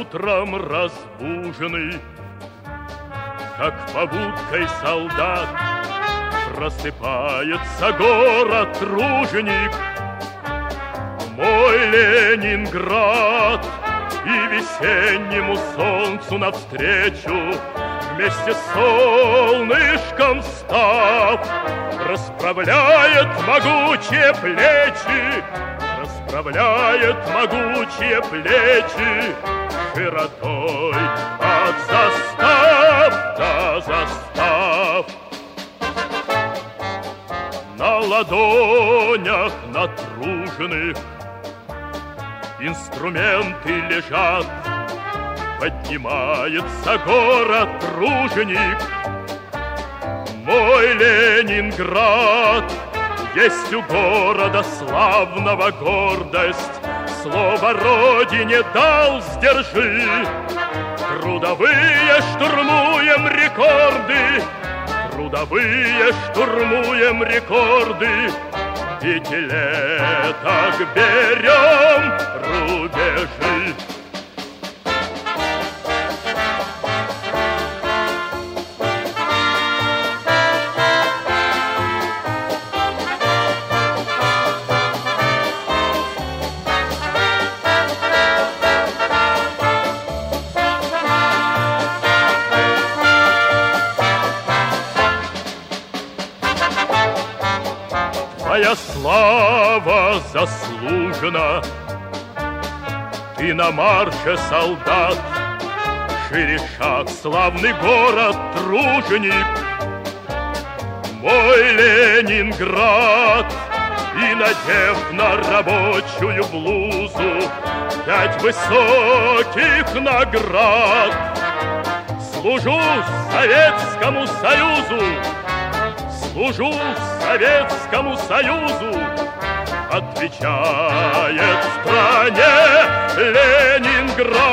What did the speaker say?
утром разбуженный, как побудкой солдат, просыпается город-труженик, мой Ленинград, и весеннему солнцу навстречу вместе с солнышком став расправляет могучие плечи, расправляет могучие плечи широтой от застав до застав. На ладонях натруженных инструменты лежат, поднимается город-труженик, мой Ленинград. Есть у города славного гордость, слово родине дал сдержи. Трудовые штурмуем рекорды, трудовые штурмуем рекорды, пятилеток берем рубежи. Твоя слава заслужена, ты на марше солдат, шире шаг славный город-труженик, мой Ленинград. И, надев на рабочую блузу 5 высоких наград, служу Советскому Союзу, служу Советскому Союзу, отвечает стране Ленинград.